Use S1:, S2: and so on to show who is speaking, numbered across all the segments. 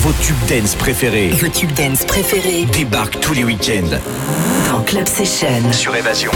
S1: Vos tubes dance préférés.
S2: Vos tubes dance préférés
S1: Débarquent tous les week-ends.
S2: Dans Club Session.
S1: Sur Évasion.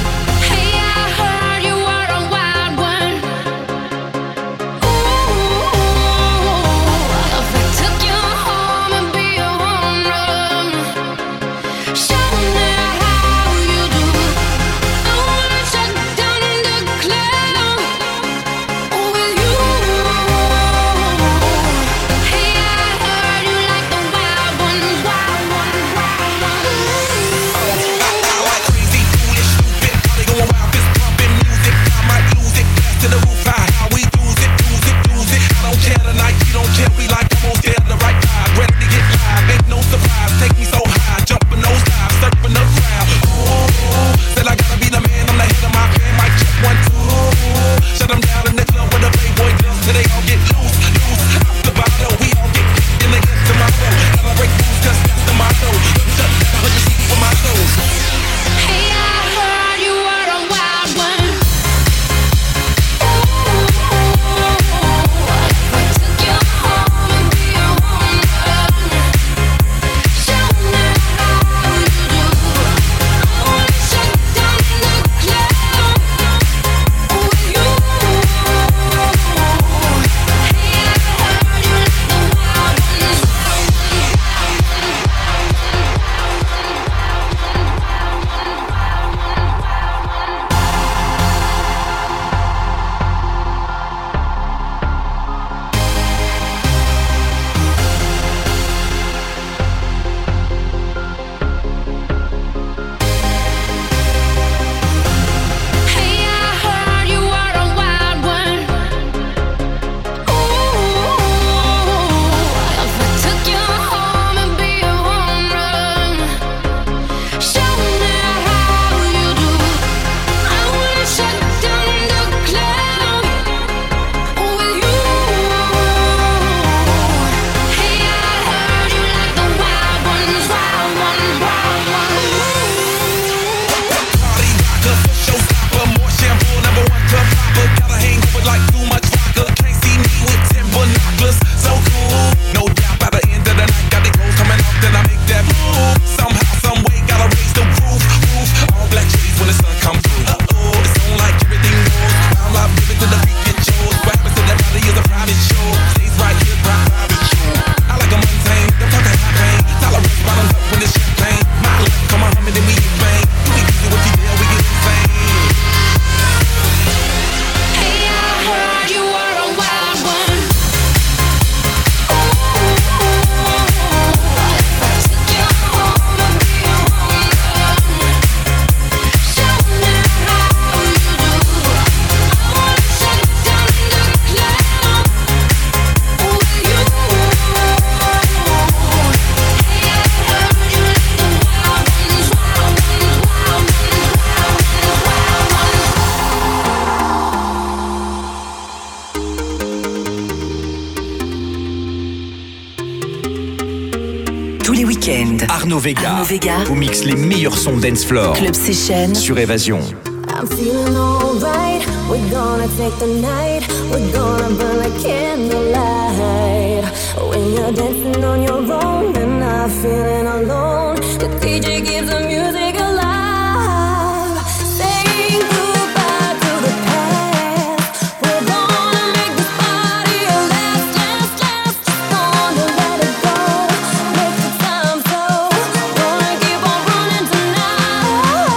S1: Arnaud Vega vous mixe les meilleurs sons dance floor.
S2: Club Session
S1: sur Évasion.
S3: I'm feeling alright. We're gonna take the night. We're gonna burn like candlelight. When you're dancing on your own and not feeling alone, the DJ gives the music alive. Saying goodbye to the past. We're gonna make this party a last, last, last. Just gonna let it go. Make the time flow. Gonna keep on running tonight.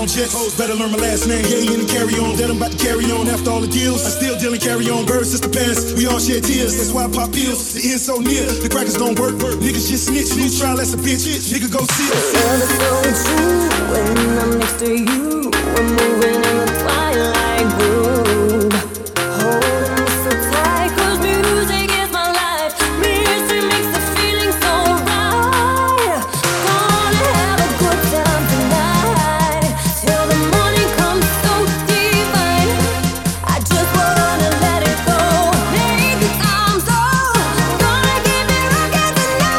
S4: on jets. Better learn my last name. Yeah, in the carry on. That I'm about to carry on after all the deals. I still deal and carry on. Birds since the past. We all shed tears. That's why I pop pills. The end so near. The crackers don't work. Niggas just snitch. You try less a bitch. Nigga go see it.
S3: Love is so true when I'm next to you. We're moving in the twilight groove. Holding me so tight 'cause music is my life. Music makes the feeling so right. Gonna have a good time tonight till the morning comes so divine. I just wanna let it go. Make the time so. Gonna keep it rocking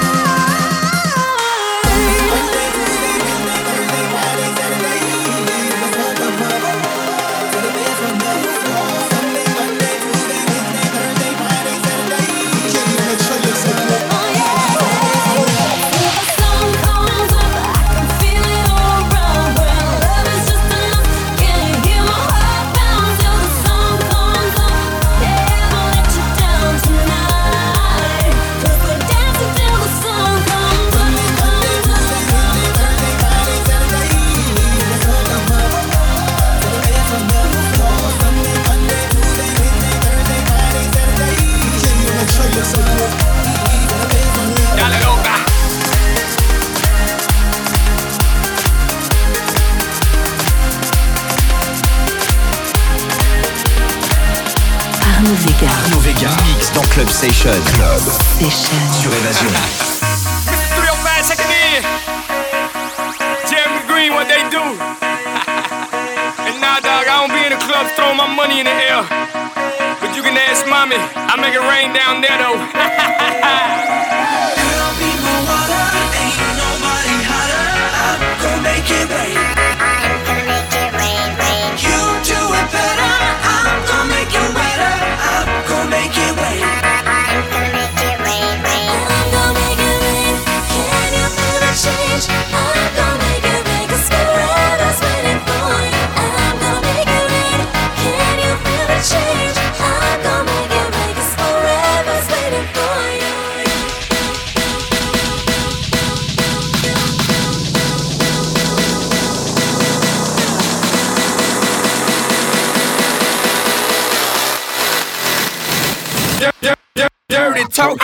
S1: Arnaud Vega mix dans Club Session. Club Session sur Évasion.
S5: Mr. 305 checking in. Jeremy Green, what they do? And nah, dog, I don't be in the clubs throwing my money in the air. But you can ask mommy, I make it rain down there though.
S6: Girl, be my water, ain't nobody hotter. I'm gonna make it rain. I'm gonna make it rain, rain. You do it better. I'm gonna make it wetter. I'm gonna make it rain. I'm gonna make it rain, rain.
S3: I'm gonna make it rain. Can you feel the change? I'm gonna make it rain 'cause forever's waiting for you. I'm gonna make it rain. Can you feel the change? I'm gonna make it rain 'cause forever's waiting for you.
S5: Dirty talk.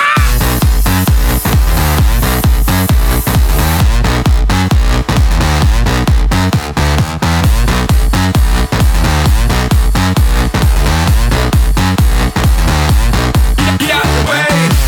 S5: Get out the way.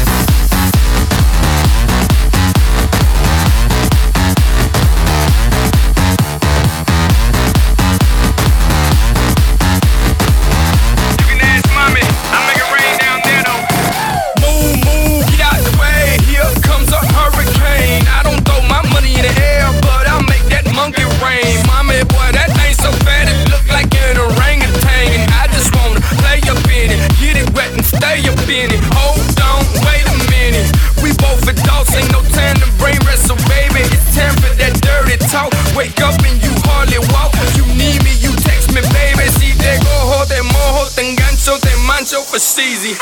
S5: You can ask mommy, I make it rain down there though. Move, move, get out the way. Here comes a hurricane. I don't throw my money in the air, but I'll make that monkey rain. Mommy, boy, that thing so fat it look like an orangutan. And I just wanna play up in it, get it wet and stay up in it. Hold on, wait a minute. We both adults, ain't no time to brain wrestle, baby. It's time for that dirty talk. Wake up and you hardly walk. You need me, you text me, baby. Si te cojo, te mojo, te engancho, te mancho for easy.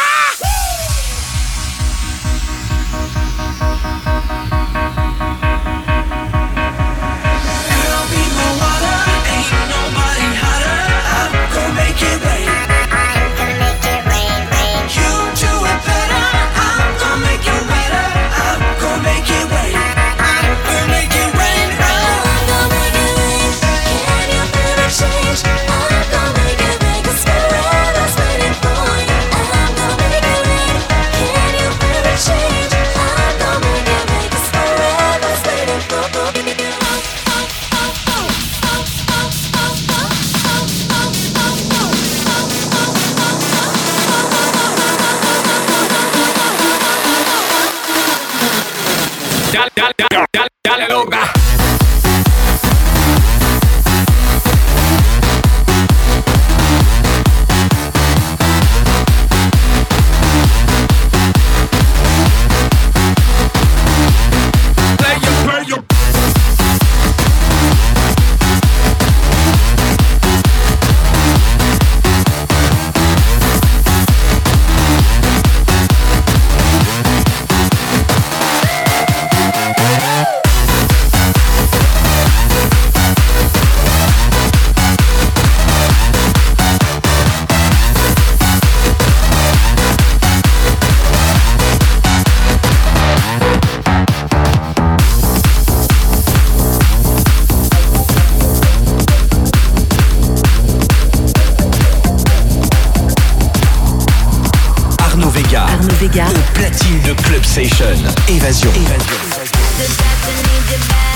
S6: Girl, be my water, ain't nobody hotter. I'm gonna make it rain. I'm gonna make it rain, rain. You do it better. I'm gonna make it wetter. I'm gonna make it rain. I'm gonna make it rain, rain.
S3: I'm gonna make it rain. Can you feel the change? I'm gonna make it rain 'cause forever's waiting for you. I'm gonna make it rain. Can you feel the change? I'm gonna make it rain 'cause forever's waiting for you.
S5: Dale, dale, dale, dale, dale, loca. Play your
S1: team de Club Session. Évasion.
S3: The destiny divine.